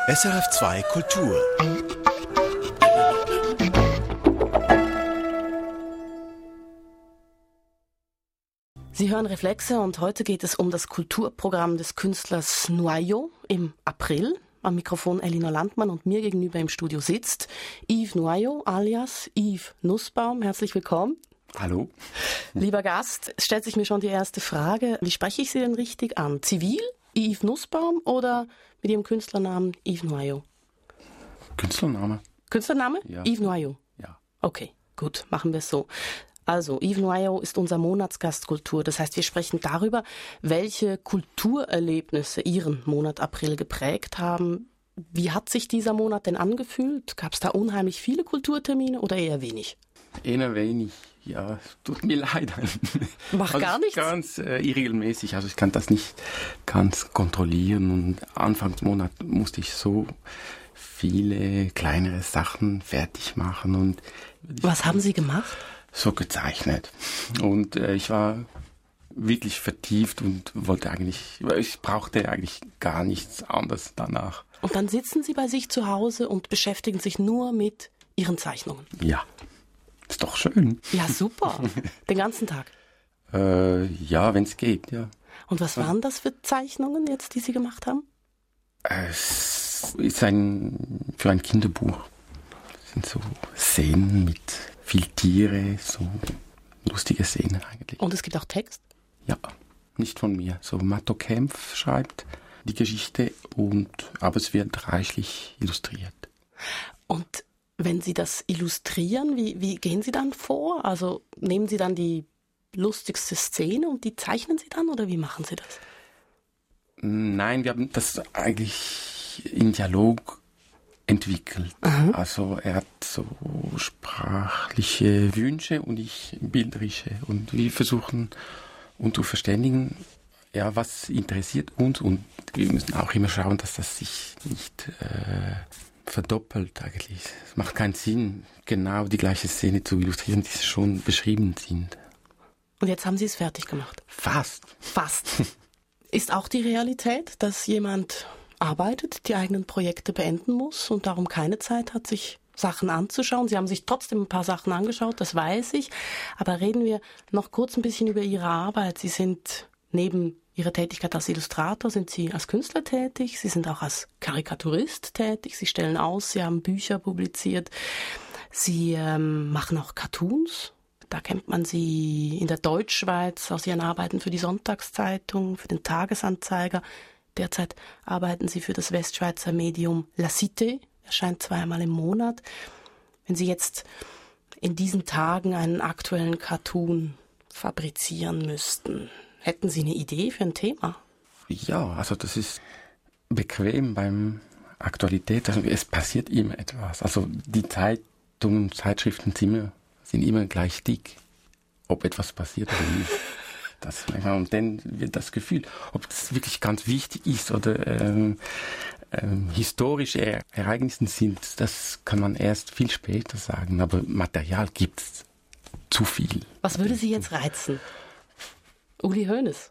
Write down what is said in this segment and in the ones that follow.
SRF2 Kultur. Sie hören Reflexe und heute geht es um das Kulturprogramm des Künstlers Nuayo im April. Am Mikrofon Elinor Landmann und mir gegenüber im Studio sitzt Yves Nuayo alias Yves Nussbaum. Herzlich willkommen. Hallo. Lieber Gast, es stellt sich mir schon die erste Frage. Wie spreche ich Sie denn richtig an? Zivil, Yves Nussbaum oder mit Ihrem Künstlernamen Yves Nuayo? Künstlername. Künstlername? Ja. Yves Nuayo? Ja. Okay, gut, machen wir es so. Also, Yves Nuayo ist unser Monatsgast Kultur. Das heißt, wir sprechen darüber, welche Kulturerlebnisse Ihren Monat April geprägt haben. Wie hat sich dieser Monat denn angefühlt? Gab es da unheimlich viele Kulturtermine oder eher wenig? Eher wenig. Ja, tut mir leid. Macht gar nichts? Ganz irregelmäßig. Also ich kann das nicht ganz kontrollieren. Und Anfangsmonat musste ich so viele kleinere Sachen fertig machen. Und was haben Sie gemacht? So gezeichnet. Und ich war wirklich vertieft und ich brauchte eigentlich gar nichts anderes danach. Und dann sitzen Sie bei sich zu Hause und beschäftigen sich nur mit Ihren Zeichnungen? Ja, ist doch schön. Ja, super. Den ganzen Tag? Ja, wenn es geht, ja. Und was waren das für Zeichnungen jetzt, die Sie gemacht haben? Es ist für ein Kinderbuch. Das sind so Szenen mit viel Tiere, so lustige Szenen eigentlich. Und es gibt auch Text? Ja, nicht von mir. So Matto Kempf schreibt die Geschichte, aber es wird reichlich illustriert. Und wenn Sie das illustrieren, wie gehen Sie dann vor? Also nehmen Sie dann die lustigste Szene und die zeichnen Sie dann oder wie machen Sie das? Nein, wir haben das eigentlich in Dialog entwickelt. Aha. Also er hat so sprachliche Wünsche und ich bilderische. Und wir versuchen uns zu verständigen, ja, was interessiert uns. Und wir müssen auch immer schauen, dass das sich nicht verdoppelt eigentlich. Es macht keinen Sinn, genau die gleiche Szene zu illustrieren, die schon beschrieben sind. Und jetzt haben Sie es fertig gemacht? Fast. Ist auch die Realität, dass jemand arbeitet, die eigenen Projekte beenden muss und darum keine Zeit hat, sich Sachen anzuschauen. Sie haben sich trotzdem ein paar Sachen angeschaut, das weiß ich. Aber reden wir noch kurz ein bisschen über Ihre Arbeit. Sie sind neben Ihrer Tätigkeit als Illustrator, sind Sie als Künstler tätig. Sie sind auch als Karikaturist tätig. Sie stellen aus, Sie haben Bücher publiziert. Sie machen auch Cartoons. Da kennt man Sie in der Deutschschweiz aus Ihren Arbeiten für die Sonntagszeitung, für den Tagesanzeiger. Derzeit arbeiten Sie für das Westschweizer Medium La Cité, erscheint 2-mal im Monat. Wenn Sie jetzt in diesen Tagen einen aktuellen Cartoon fabrizieren müssten, hätten Sie eine Idee für ein Thema? Ja, also das ist bequem beim Aktualität. Also es passiert immer etwas. Also die Zeitungen, Zeitschriften sind immer gleich dick, ob etwas passiert oder nicht. Und dann wird das Gefühl, ob das wirklich ganz wichtig ist oder historische Ereignisse sind, das kann man erst viel später sagen. Aber Material gibt's zu viel. Was würde Sie jetzt reizen? Uli Hoeneß?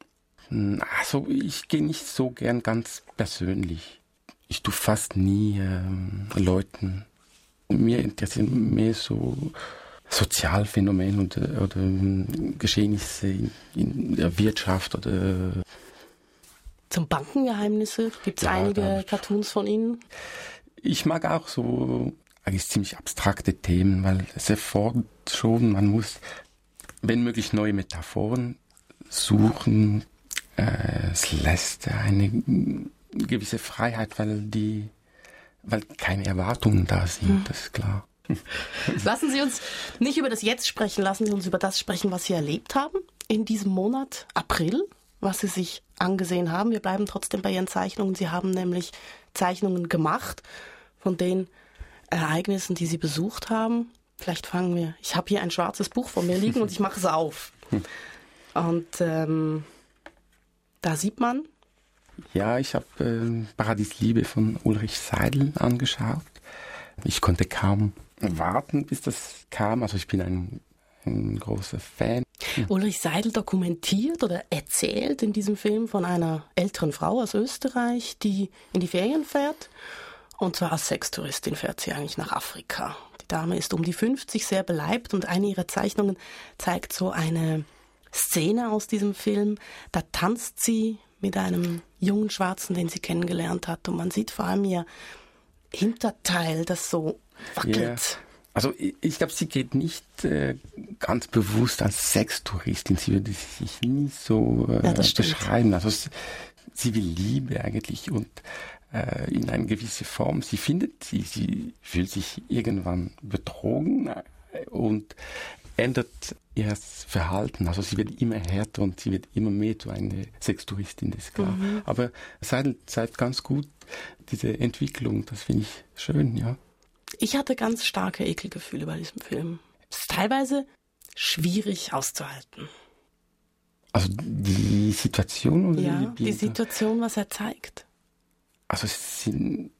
Also ich gehe nicht so gern ganz persönlich. Ich tue fast nie Leuten. Mir interessieren mehr so Sozialphänomene oder Geschehnisse in der Wirtschaft oder. Zum Bankengeheimnisse gibt es einige Cartoons von Ihnen? Ich mag auch so eigentlich ziemlich abstrakte Themen, weil es erfordert schon, man muss, wenn möglich, neue Metaphoren suchen. Es lässt eine gewisse Freiheit, weil keine Erwartungen da sind, das ist klar. Lassen Sie uns nicht über das Jetzt sprechen, lassen Sie uns über das sprechen, was Sie erlebt haben in diesem Monat April, was Sie sich angesehen haben. Wir bleiben trotzdem bei Ihren Zeichnungen. Sie haben nämlich Zeichnungen gemacht von den Ereignissen, die Sie besucht haben. Vielleicht fangen wir. Ich habe hier ein schwarzes Buch vor mir liegen und ich mache es auf. Und da sieht man. Ja, ich habe Paradiesliebe von Ulrich Seidel angeschaut. Ich konnte kaum warten, bis das kam. Also ich bin ein großer Fan. Ulrich Seidel dokumentiert oder erzählt in diesem Film von einer älteren Frau aus Österreich, die in die Ferien fährt. Und zwar als Sextouristin fährt sie eigentlich nach Afrika. Die Dame ist um die 50, sehr beleibt, und eine ihrer Zeichnungen zeigt so eine Szene aus diesem Film. Da tanzt sie mit einem jungen Schwarzen, den sie kennengelernt hat. Und man sieht vor allem ihr Hinterteil, das so wackelt. Yeah. Also ich glaube, sie geht nicht ganz bewusst als Sextouristin. Sie würde sich nie so beschreiben. Also sie will Liebe eigentlich und in eine gewisse Form. Sie findet sie fühlt sich irgendwann betrogen und ändert ihr Verhalten. Also sie wird immer härter und sie wird immer mehr zu einer Sextouristin, das ist klar. Aber Seidel zeigt ganz gut diese Entwicklung. Das finde ich schön, ja. Ich hatte ganz starke Ekelgefühle bei diesem Film. Es ist teilweise schwierig auszuhalten. Also die Situation oder ja, die Situation, was er zeigt. Also es sind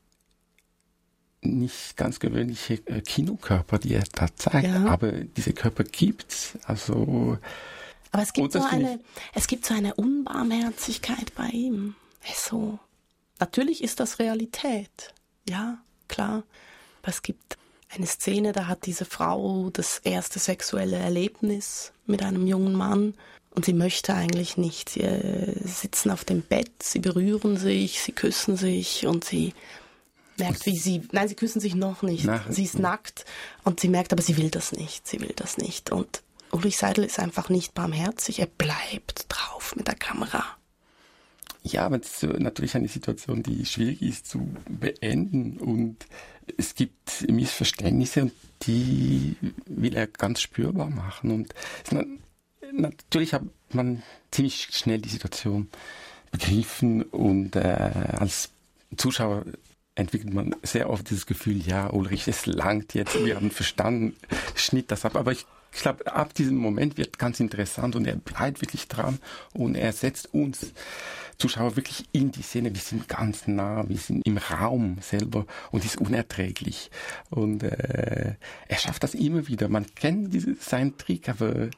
nicht ganz gewöhnliche Kinokörper, die er da zeigt, aber diese Körper gibt's. Also aber es gibt so eine Unbarmherzigkeit bei ihm. So. Natürlich ist das Realität. Ja, klar. Aber es gibt eine Szene, da hat diese Frau das erste sexuelle Erlebnis mit einem jungen Mann und sie möchte eigentlich nicht. Sie sitzen auf dem Bett, sie berühren sich, sie küssen sich und sie merkt, sie küssen sich noch nicht. Sie ist nackt und sie merkt, aber sie will das nicht. Und Ulrich Seidel ist einfach nicht barmherzig, er bleibt drauf mit der Kamera. Ja, aber das ist natürlich eine Situation, die schwierig ist zu beenden und es gibt Missverständnisse und die will er ganz spürbar machen und natürlich hat man ziemlich schnell die Situation begriffen und als Zuschauer entwickelt man sehr oft dieses Gefühl, ja, Ulrich, es langt jetzt, wir haben verstanden, schnitt das ab, aber ich glaube, ab diesem Moment wird ganz interessant und er bleibt wirklich dran und er setzt uns Zuschauer wirklich in die Szene. Wir sind ganz nah, wir sind im Raum selber und es ist unerträglich. Und er schafft das immer wieder. Man kennt seinen Trick, aber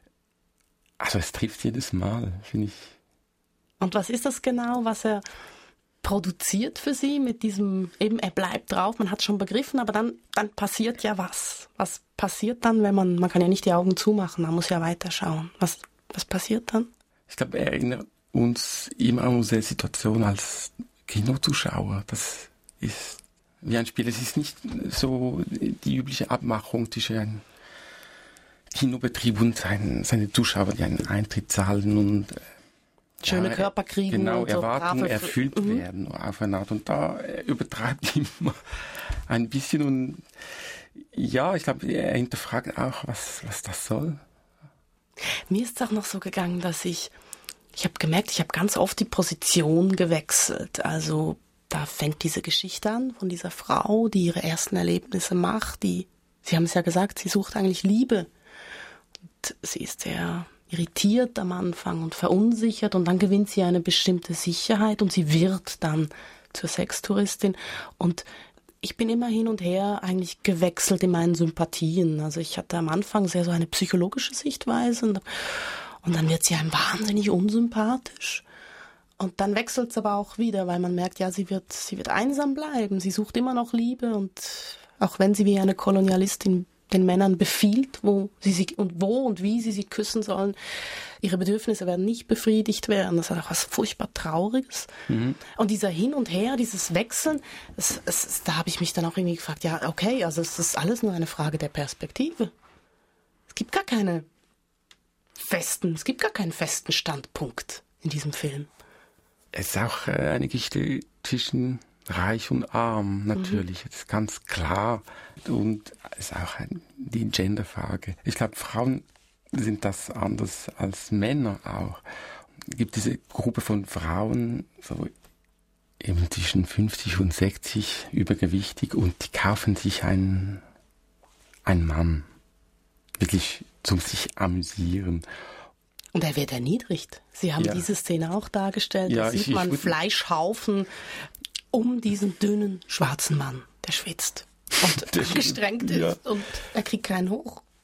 also es trifft jedes Mal, finde ich. Und was ist das genau, was er produziert für Sie mit diesem, eben er bleibt drauf, man hat es schon begriffen, aber dann passiert ja was. Was passiert dann, wenn man kann ja nicht die Augen zumachen, man muss ja weiterschauen. Was passiert dann? Ich glaube, er erinnert uns immer an unsere Situation als Kinozuschauer. Das ist wie ein Spiel. Es ist nicht so die übliche Abmachung zwischen einem Kinobetrieb und seine Zuschauer, die einen Eintritt zahlen und schöne Körper kriegen. Genau, und erwarten, erfüllt werden auf eine Art. Und da übertreibt immer ein bisschen. Und ja, ich glaube, er hinterfragt auch, was das soll. Mir ist es auch noch so gegangen, dass ich habe gemerkt, ich habe ganz oft die Position gewechselt. Also da fängt diese Geschichte an von dieser Frau, die ihre ersten Erlebnisse macht. Sie haben es ja gesagt, sie sucht eigentlich Liebe. Und sie ist sehr irritiert am Anfang und verunsichert und dann gewinnt sie eine bestimmte Sicherheit und sie wird dann zur Sextouristin. Und ich bin immer hin und her eigentlich gewechselt in meinen Sympathien. Also ich hatte am Anfang sehr so eine psychologische Sichtweise und dann wird sie einem wahnsinnig unsympathisch. Und dann wechselt es aber auch wieder, weil man merkt, ja, sie wird einsam bleiben. Sie sucht immer noch Liebe und auch wenn sie wie eine Kolonialistin den Männern befiehlt, wo und wie sie küssen sollen, ihre Bedürfnisse werden nicht befriedigt werden. Das hat auch was furchtbar Trauriges. Mhm. Und dieser Hin und Her, dieses Wechseln, da habe ich mich dann auch irgendwie gefragt, ja, okay, also es ist alles nur eine Frage der Perspektive. Es gibt gar keinen festen Standpunkt in diesem Film. Es ist auch eine Geschichte zwischen Reich und Arm, natürlich, das ist ganz klar. Und es ist auch die Genderfrage. Ich glaube, Frauen sind das anders als Männer auch. Es gibt diese Gruppe von Frauen, so eben zwischen 50 und 60, übergewichtig, und die kaufen sich einen Mann. Wirklich zum sich amüsieren. Und er wird erniedrigt. Sie haben diese Szene auch dargestellt. Da sieht man Fleischhaufen um diesen dünnen, schwarzen Mann, der schwitzt und angestrengt ist und er kriegt keinen hoch.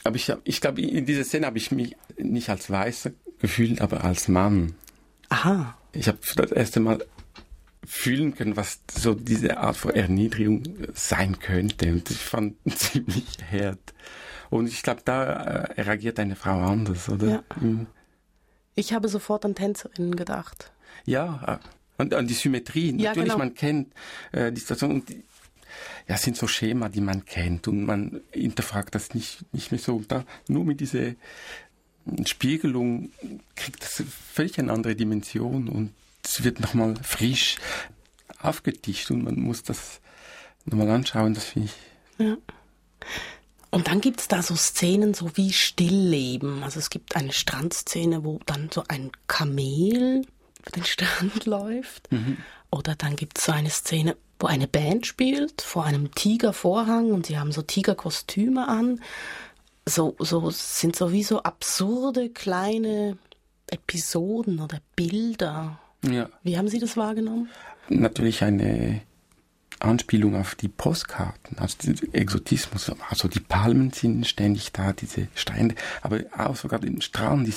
Aber ich glaube, in dieser Szene habe ich mich nicht als Weißer gefühlt, aber als Mann. Aha. Ich habe das erste Mal fühlen können, was so diese Art von Erniedrigung sein könnte. Und ich fand ziemlich hart. Und ich glaube, da reagiert eine Frau anders, oder? Ja. Ich habe sofort an Tänzerinnen gedacht. Ja, und an die Symmetrie. Ja, Natürlich, genau. Man kennt die Situation. Und es sind so Schema, die man kennt. Und man hinterfragt das nicht mehr so. Und da, nur mit dieser Spiegelung kriegt das völlig eine andere Dimension. Und es wird nochmal frisch aufgetischt. Und man muss das nochmal anschauen. Das finde ich... Ja. Und dann gibt es da so Szenen, so wie Stillleben. Also es gibt eine Strandszene, wo dann so ein Kamel über den Strand läuft. Mhm. Oder dann gibt es so eine Szene, wo eine Band spielt vor einem Tigervorhang und sie haben so Tigerkostüme an. So sind sowieso absurde kleine Episoden oder Bilder. Ja. Wie haben Sie das wahrgenommen? Natürlich eine Anspielung auf die Postkarten, also den Exotismus, also die Palmen sind ständig da, diese Strände, aber auch sogar den Strand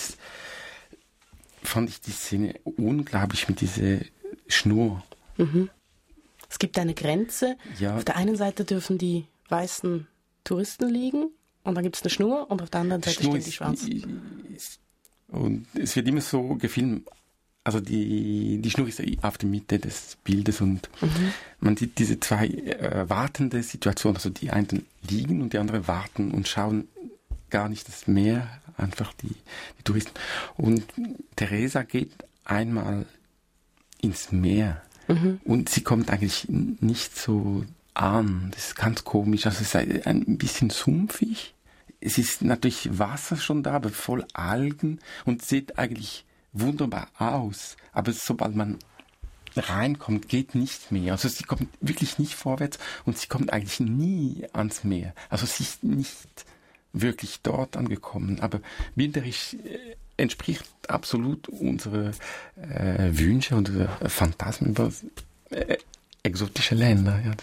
fand ich die Szene unglaublich mit dieser Schnur. Mhm. Es gibt eine Grenze. Ja. Auf der einen Seite dürfen die weißen Touristen liegen und dann gibt es eine Schnur und auf der anderen Seite stehen die schwarzen. Und es wird immer so gefilmt. Also die Schnur ist auf der Mitte des Bildes und man sieht diese zwei wartende Situationen. Also die einen liegen und die anderen warten und schauen gar nicht das Meer, einfach die Touristen. Und Teresa geht einmal ins Meer und sie kommt eigentlich nicht so an. Das ist ganz komisch. Also es ist ein bisschen sumpfig. Es ist natürlich Wasser schon da, aber voll Algen und sieht eigentlich wunderbar aus, aber sobald man reinkommt, geht nicht mehr. Also sie kommt wirklich nicht vorwärts und sie kommt eigentlich nie ans Meer. Also sie ist nicht wirklich dort angekommen, aber bilderisch entspricht absolut unsere Wünsche und Phantasmen über exotische Länder. Ja,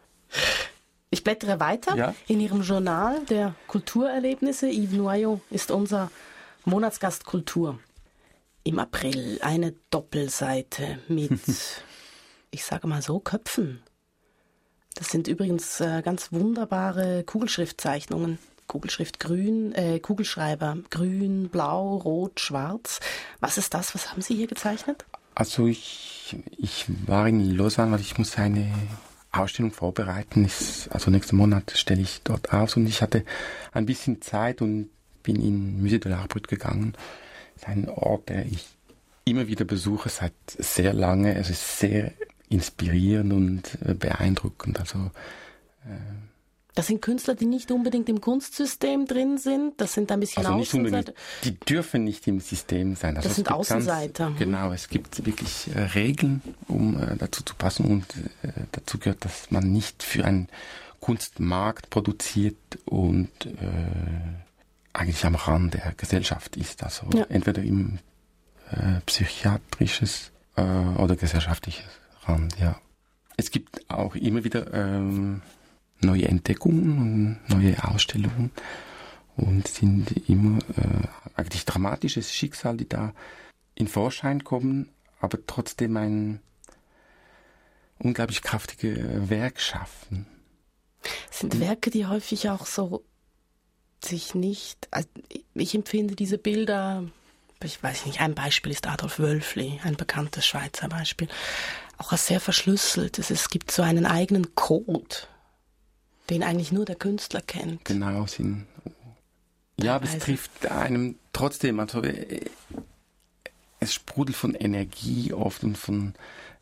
Ich blättere weiter Ja. in Ihrem Journal der Kulturerlebnisse. Yves Noyau ist unser Monatsgast Kultur. Im April eine Doppelseite mit, ich sage mal so, Köpfen. Das sind übrigens ganz wunderbare Kugelschriftzeichnungen. Kugelschrift grün, Kugelschreiber grün, blau, rot, schwarz. Was ist das? Was haben Sie hier gezeichnet? Also ich war in Lausanne, weil ich muss eine Ausstellung vorbereiten. Also nächsten Monat stelle ich dort aus und ich hatte ein bisschen Zeit und bin in Musée de l'Art Brut gegangen. Ein Ort, der ich immer wieder besuche seit sehr lange. Es ist sehr inspirierend und beeindruckend. Also, das sind Künstler, die nicht unbedingt im Kunstsystem drin sind. Das sind ein bisschen also nicht unbedingt, Außenseiter. die dürfen nicht im System sein. Also Das sind Außenseiter. Genau, es gibt wirklich Regeln, um dazu zu passen. Und dazu gehört, dass man nicht für einen Kunstmarkt produziert und eigentlich am Rand der Gesellschaft ist. Also entweder im psychiatrisches oder gesellschaftliches Rand, ja. Es gibt auch immer wieder neue Entdeckungen und neue Ausstellungen und sind immer eigentlich dramatisches Schicksal, die da in Vorschein kommen, aber trotzdem ein unglaublich kraftiges Werk schaffen. Es sind Werke, die häufig auch so sich nicht, also ich empfinde diese Bilder, ich weiß nicht, ein Beispiel ist Adolf Wölfli, ein bekanntes Schweizer Beispiel, auch als sehr verschlüsselt. Es gibt so einen eigenen Code, den eigentlich nur der Künstler kennt. Genau, ja, aber es trifft einem trotzdem, also es sprudelt von Energie oft und von,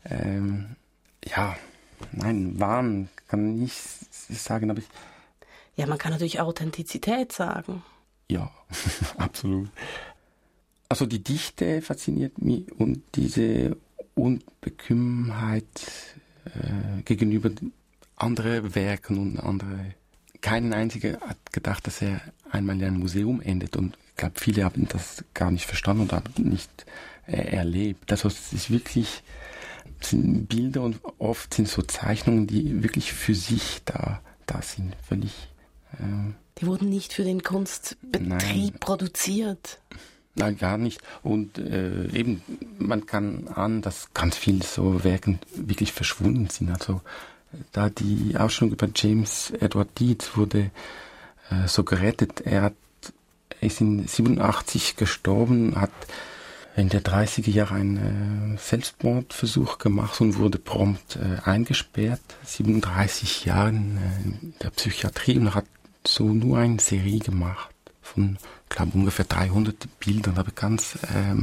Wahn kann ich nicht sagen, aber ja, man kann natürlich Authentizität sagen. Ja, absolut. Also die Dichte fasziniert mich und diese Unbekümmenheit gegenüber anderen Werken und andere. Kein einziger hat gedacht, dass er einmal in einem Museum endet und ich glaube, viele haben das gar nicht verstanden und haben nicht erlebt. Also es ist wirklich, es sind Bilder und oft sind so Zeichnungen, die wirklich für sich da sind, völlig Die wurden nicht für den Kunstbetrieb produziert. Nein, gar nicht. Und eben, man kann ahnen, dass ganz viele so Werke wirklich verschwunden sind. Also da die Ausstellung über James Edward Dietz wurde so gerettet. Er ist in 87 gestorben, hat in der 30er Jahre einen Selbstmordversuch gemacht und wurde prompt eingesperrt. 37 Jahre in der Psychiatrie und hat so nur eine Serie gemacht von, glaube ungefähr 300 Bildern, aber ganz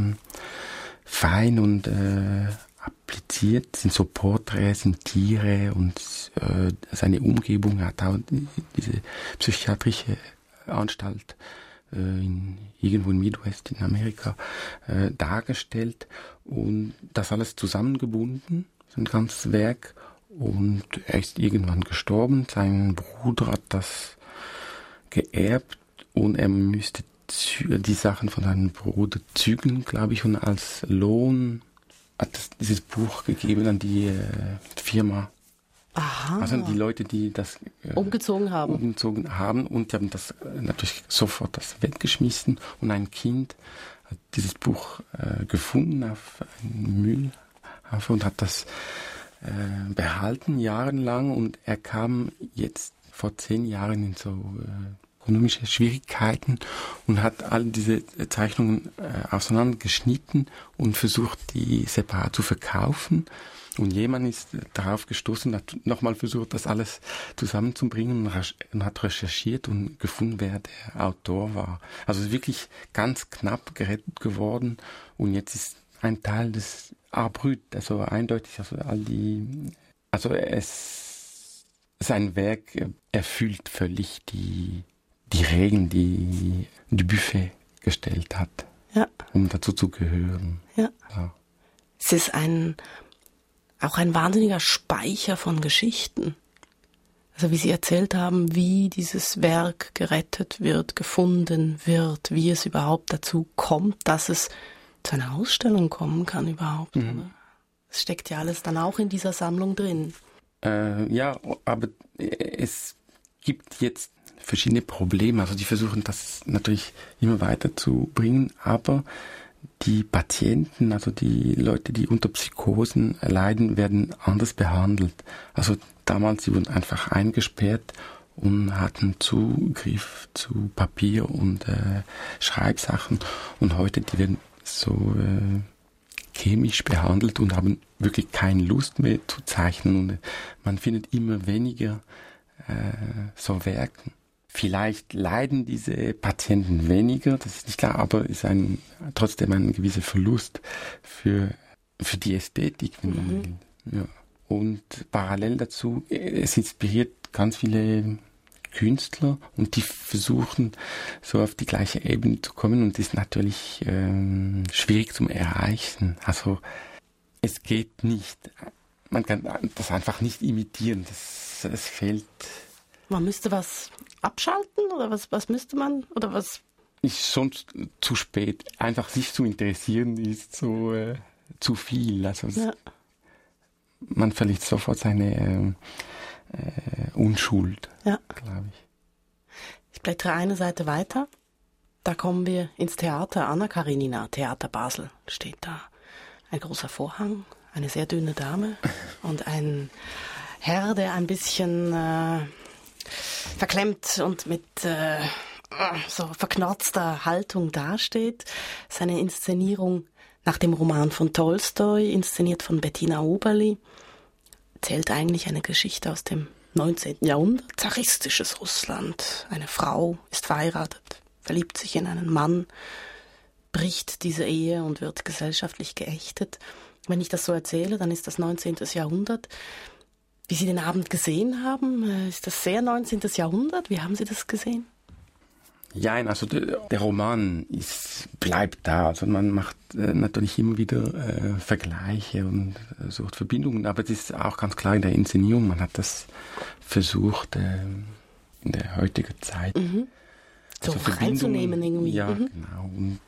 fein und appliziert, sind so Porträts, sind Tiere und seine Umgebung. Er hat auch diese psychiatrische Anstalt irgendwo in Midwest in Amerika dargestellt und das alles zusammengebunden, sein ganzes Werk, und er ist irgendwann gestorben. Sein Bruder hat das geerbt und er müsste die Sachen von seinem Bruder zügeln, glaube ich, und als Lohn hat es dieses Buch gegeben an die Firma. Aha. Also die Leute, die das umgezogen haben und die haben das natürlich sofort das weggeschmissen und ein Kind hat dieses Buch gefunden auf einem Müllhaufen und hat das behalten jahrelang, und er kam jetzt vor 10 Jahren in so ökonomische Schwierigkeiten und hat all diese Zeichnungen auseinandergeschnitten und versucht, die separat zu verkaufen. Und jemand ist darauf gestoßen, hat nochmal versucht, das alles zusammenzubringen und hat recherchiert und gefunden, wer der Autor war. Also wirklich ganz knapp gerettet geworden, und jetzt ist ein Teil des Arbrüt, also eindeutig, sein Werk erfüllt völlig die Regeln, die Buffet gestellt hat, um dazu zu gehören. Ja. Es ist auch ein wahnsinniger Speicher von Geschichten. Also wie Sie erzählt haben, wie dieses Werk gerettet wird, gefunden wird, wie es überhaupt dazu kommt, dass es zu einer Ausstellung kommen kann überhaupt. Mhm. Es steckt ja alles dann auch in dieser Sammlung drin. Ja, aber es gibt jetzt verschiedene Probleme. Also die versuchen das natürlich immer weiter zu bringen, aber die Patienten, also die Leute, die unter Psychosen leiden, werden anders behandelt. Also damals, sie wurden einfach eingesperrt und hatten Zugriff zu Papier und Schreibsachen. Und heute, die werden so chemisch behandelt und haben wirklich keine Lust mehr zu zeichnen. Und man findet immer weniger so Werken. Vielleicht leiden diese Patienten weniger, das ist nicht klar, aber ist trotzdem ein gewisser Verlust für die Ästhetik, wenn man will. Ja. Und parallel dazu, es inspiriert ganz viele Künstler und die versuchen so auf die gleiche Ebene zu kommen, und ist natürlich schwierig zum Erreichen. Also es geht nicht. Man kann das einfach nicht imitieren. Es fehlt. Man müsste was abschalten oder was müsste man oder was? Ist schon zu spät. Einfach sich zu interessieren ist so zu viel. Also man verliert sofort seine Unschuld, glaube ich. Ich blättere eine Seite weiter. Da kommen wir ins Theater Anna Karenina, Theater Basel. Steht da ein großer Vorhang, eine sehr dünne Dame und ein Herr, der ein bisschen verklemmt und mit so verknorzter Haltung dasteht. Seine Inszenierung nach dem Roman von Tolstoi, inszeniert von Bettina Oberli, erzählt eigentlich eine Geschichte aus dem 19. Jahrhundert. Zaristisches Russland. Eine Frau ist verheiratet, verliebt sich in einen Mann, bricht diese Ehe und wird gesellschaftlich geächtet. Wenn ich das so erzähle, dann ist das 19. Jahrhundert. Wie Sie den Abend gesehen haben, ist das sehr 19. Jahrhundert? Wie haben Sie das gesehen? Ja, also der Roman bleibt da. Also man macht natürlich immer wieder Vergleiche und sucht Verbindungen, aber es ist auch ganz klar in der Inszenierung, man hat das versucht in der heutigen Zeit. So also reinzunehmen irgendwie. Ja, genau. Und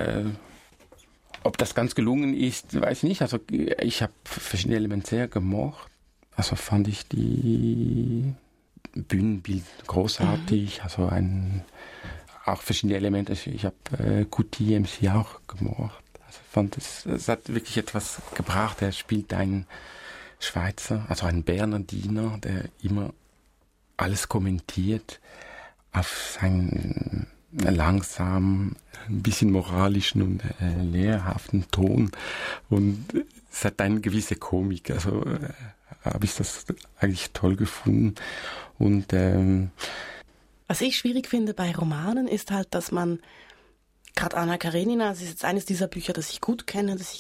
ob das ganz gelungen ist, weiß ich nicht. Also ich habe verschiedene Elemente sehr gemocht. Also fand ich Bühnenbild großartig, also auch verschiedene Elemente. Ich habe QTMC auch gemocht. Also ich fand, es hat wirklich etwas gebracht. Er spielt einen Schweizer, also einen Bernardiner, der immer alles kommentiert auf seinen langsamen, ein bisschen moralischen und lehrhaften Ton. Und es hat eine gewisse Komik. Also habe ich das eigentlich toll gefunden. Und was ich schwierig finde bei Romanen ist halt, dass man, gerade Anna Karenina, das ist jetzt eines dieser Bücher, das ich gut kenne, das ich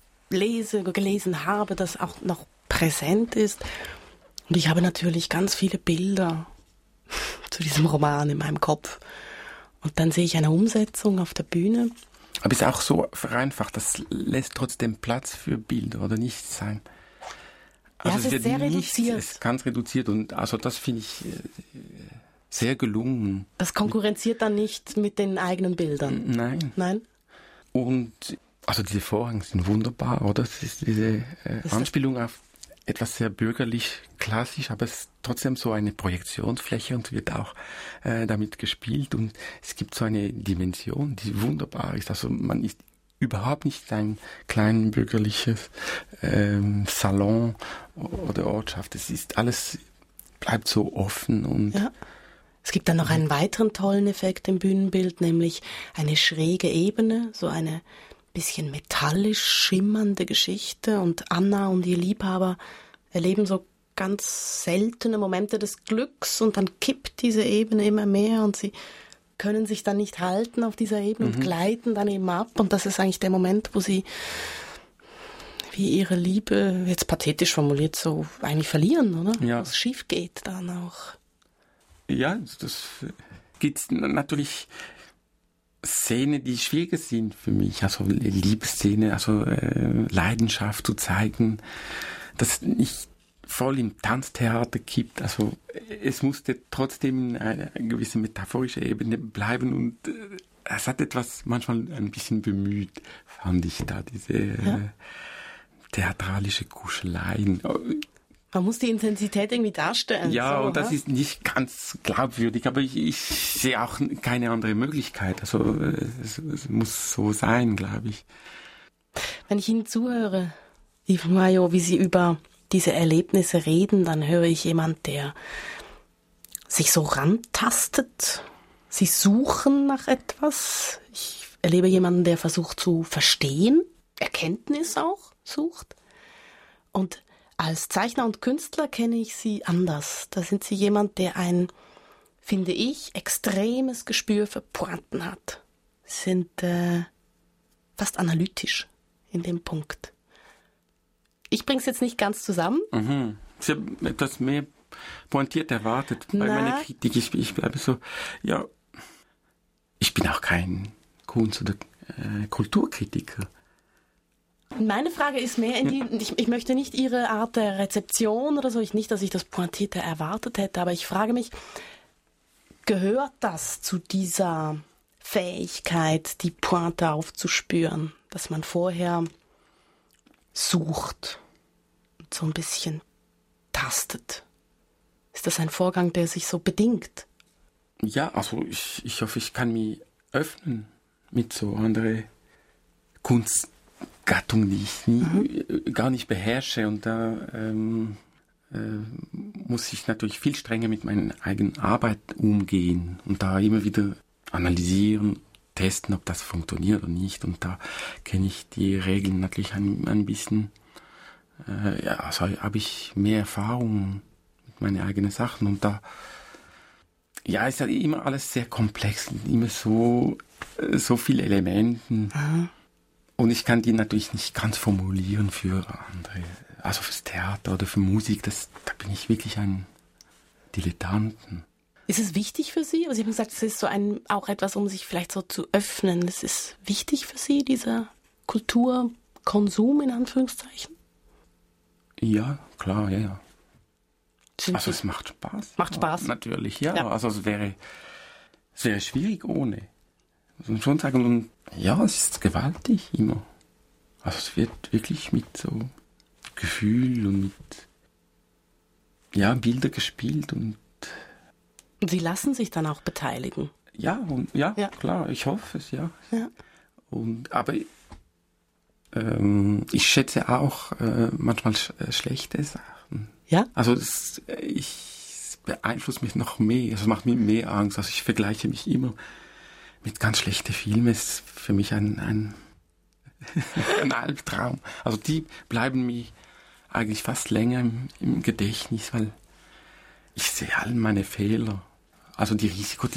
gelesen habe, das auch noch präsent ist. Und ich habe natürlich ganz viele Bilder zu diesem Roman in meinem Kopf. Und dann sehe ich eine Umsetzung auf der Bühne. Aber ist auch so vereinfacht, das lässt trotzdem Platz für Bilder, oder nicht sein? Also ja, es ist sehr reduziert. Es ist ganz reduziert und also das finde ich sehr gelungen. Das konkurrenziert dann nicht mit den eigenen Bildern? Nein. Nein? Und also diese Vorhänge sind wunderbar, oder? Das ist diese Anspielung auf etwas sehr bürgerlich, klassisch, aber es ist trotzdem so eine Projektionsfläche und wird auch damit gespielt und es gibt so eine Dimension, die wunderbar ist. Also man ist überhaupt nicht ein klein bürgerliches Salon oder Ortschaft. Es ist alles, bleibt so offen und ja. Es gibt dann noch einen weiteren tollen Effekt im Bühnenbild, nämlich eine schräge Ebene, so eine bisschen metallisch schimmernde Geschichte und Anna und ihr Liebhaber erleben so ganz seltene Momente des Glücks und dann kippt diese Ebene immer mehr und sie können sich dann nicht halten auf dieser Ebene und gleiten dann eben ab und das ist eigentlich der Moment, wo sie wie ihre Liebe, jetzt pathetisch formuliert, so eigentlich verlieren, oder? Ja. Was schief geht dann auch. Ja, das gibt natürlich Szenen, die schwieriger sind für mich, also Liebesszene, also Leidenschaft zu zeigen, das nicht voll im Tanztheater kippt, also es musste trotzdem eine gewisse metaphorische Ebene bleiben und es hat etwas manchmal ein bisschen bemüht, fand ich da, diese theatralische Kuscheleien. Man muss die Intensität irgendwie darstellen. Ja, so, und das ist nicht ganz glaubwürdig, aber ich sehe auch keine andere Möglichkeit. Also es muss so sein, glaube ich. Wenn ich Ihnen zuhöre, Yves Moyot, wie Sie über diese Erlebnisse reden, dann höre ich jemand, der sich so rantastet. Sie suchen nach etwas. Ich erlebe jemanden, der versucht zu verstehen, Erkenntnis auch sucht. Und als Zeichner und Künstler kenne ich Sie anders. Da sind Sie jemand, der ein, finde ich, extremes Gespür für Pointen hat. Sie sind fast analytisch in dem Punkt. Ich bringe es jetzt nicht ganz zusammen. Mhm. Ich habe etwas mehr pointiert erwartet bei meiner Kritik. Ich bleibe so, ja, ich bin auch kein Kunst- oder Kulturkritiker. Meine Frage ist mehr in die, ich möchte nicht Ihre Art der Rezeption oder so, nicht, dass ich das Pointierte erwartet hätte, aber ich frage mich, gehört das zu dieser Fähigkeit, die Pointe aufzuspüren, dass man vorher sucht und so ein bisschen tastet? Ist das ein Vorgang, der sich so bedingt? Ja, also ich hoffe, ich kann mich öffnen mit so andere Kunstgattungen, die ich gar nicht beherrsche. Und da muss ich natürlich viel strenger mit meiner eigenen Arbeit umgehen und da immer wieder analysieren, testen, ob das funktioniert oder nicht. Und da kenne ich die Regeln natürlich ein bisschen. Ja, also habe ich mehr Erfahrung mit meinen eigenen Sachen. Und da, ja, ist ja immer alles sehr komplex, immer so viele Elementen. Aha. Und ich kann die natürlich nicht ganz formulieren für andere. Also fürs Theater oder für Musik, da bin ich wirklich ein Dilettanten. Ist es wichtig für Sie? Also Sie haben gesagt, es ist so auch etwas, um sich vielleicht so zu öffnen. Es ist wichtig für Sie, dieser Kulturkonsum in Anführungszeichen? Ja, klar, ja. Also es macht Spaß. Macht Spaß. Ja, natürlich, ja. Also es wäre schwierig ohne. Muss man schon sagen. Und ja, es ist gewaltig immer. Also es wird wirklich mit so Gefühl und mit Bilder gespielt und Und Sie lassen sich dann auch beteiligen? Ja, klar, ich hoffe es, ja. Aber ich schätze auch manchmal schlechte Sachen. Ja? Also es beeinflusst mich noch mehr, also macht mir mehr Angst. Also ich vergleiche mich immer mit ganz schlechten Filmen. Es ist für mich ein Albtraum. Also die bleiben mir eigentlich fast länger im Gedächtnis, weil ich sehe all meine Fehler. Also die Risiko,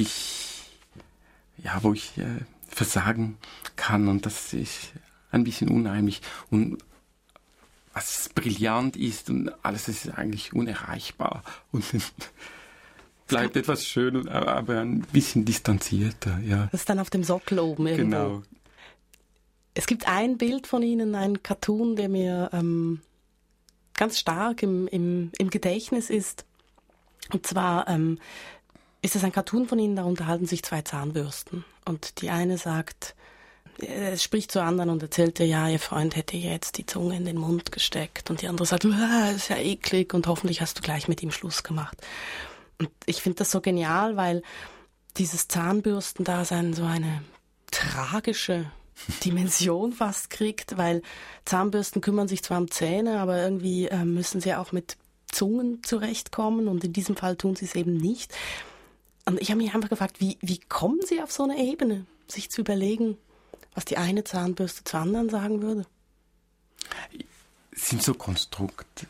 wo ich versagen kann, und das ist ein bisschen unheimlich. Und was brillant ist und alles ist eigentlich unerreichbar. Und bleibt etwas schön, aber ein bisschen distanzierter. Ja. Das ist dann auf dem Sockel oben irgendwo. Genau. Es gibt ein Bild von Ihnen, ein Cartoon, der mir ganz stark im Gedächtnis ist. Und zwar ist es ein Cartoon von Ihnen, da unterhalten sich 2 Zahnbürsten. Und die eine sagt, es spricht zur anderen und erzählt ihr, ja, ihr Freund hätte jetzt die Zunge in den Mund gesteckt. Und die andere sagt, das ist ja eklig und hoffentlich hast du gleich mit ihm Schluss gemacht. Und ich finde das so genial, weil dieses Zahnbürstendasein so eine tragische Dimension fast kriegt, weil Zahnbürsten kümmern sich zwar um Zähne, aber irgendwie müssen sie auch mit Zungen zurechtkommen und in diesem Fall tun sie es eben nicht. Und ich habe mich einfach gefragt, wie kommen Sie auf so eine Ebene, sich zu überlegen, was die eine Zahnbürste zur anderen sagen würde? Es sind so Konstrukte.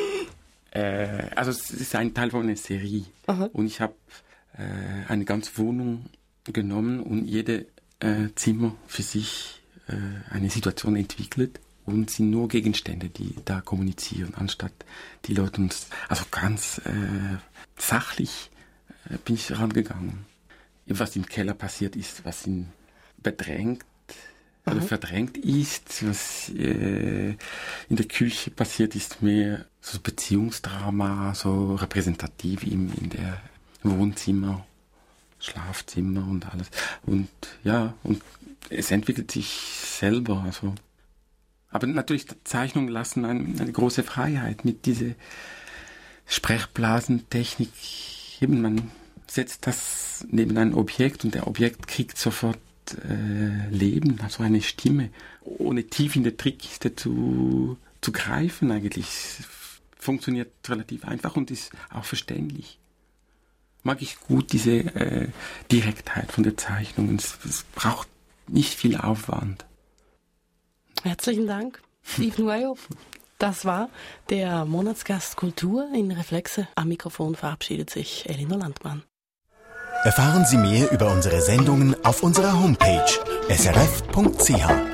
Also es ist ein Teil von einer Serie. Aha. Und ich habe eine ganze Wohnung genommen und jede Zimmer für sich eine Situation entwickelt und sind nur Gegenstände, die da kommunizieren, anstatt die Leute uns, also ganz sachlich bin ich rangegangen. Was im Keller passiert ist, was ihn bedrängt oder verdrängt ist, was in der Küche passiert ist, mehr so Beziehungsdrama, so repräsentativ in der Wohnzimmer, Schlafzimmer und alles. Und ja, und es entwickelt sich selber. Also. Aber natürlich, Zeichnungen lassen eine große Freiheit mit dieser Sprechblasentechnik. Eben, man setzt das neben ein Objekt und der Objekt kriegt sofort Leben, also eine Stimme, ohne tief in der Trickkiste zu greifen eigentlich. Funktioniert relativ einfach und ist auch verständlich. Mag ich gut diese Direktheit von der Zeichnung. Es braucht nicht viel Aufwand. Herzlichen Dank, Yves Noailles. Das war der Monatsgast Kultur in Reflexe. Am Mikrofon verabschiedet sich Elinor Landmann. Erfahren Sie mehr über unsere Sendungen auf unserer Homepage srf.ch.